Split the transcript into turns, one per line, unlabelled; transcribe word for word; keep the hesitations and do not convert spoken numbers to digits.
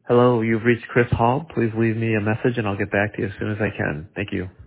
Hello, you've reached Chris Hall. Please leave me a message and I'll get back to you as soon as I can. Thank you.